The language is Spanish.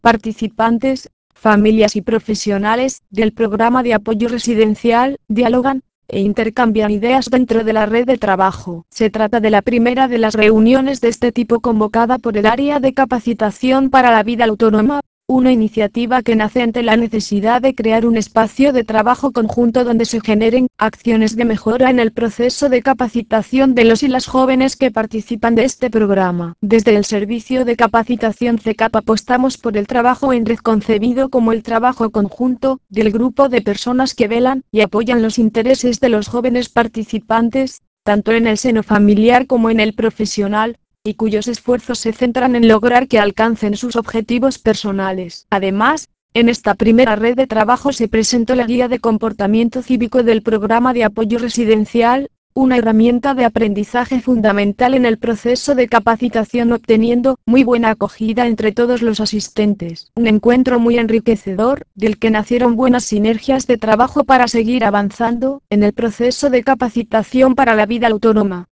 Participantes, familias y profesionales del programa de apoyo residencial dialogan e intercambian ideas dentro de la red de trabajo. Se trata de la primera de las reuniones de este tipo convocada por el Área de Capacitación para la Vida Autónoma, una iniciativa que nace ante la necesidad de crear un espacio de trabajo conjunto donde se generen acciones de mejora en el proceso de capacitación de los y las jóvenes que participan de este programa. Desde el Servicio de Capacitación CECAP apostamos por el trabajo en red concebido como el trabajo conjunto del grupo de personas que velan y apoyan los intereses de los jóvenes participantes, tanto en el seno familiar como en el profesional, y cuyos esfuerzos se centran en lograr que alcancen sus objetivos personales. Además, en esta primera red de trabajo se presentó la Guía de Comportamiento Cívico del Programa de Apoyo Residencial, una herramienta de aprendizaje fundamental en el proceso de capacitación, obteniendo muy buena acogida entre todos los asistentes. Un encuentro muy enriquecedor, del que nacieron buenas sinergias de trabajo para seguir avanzando en el proceso de capacitación para la vida autónoma.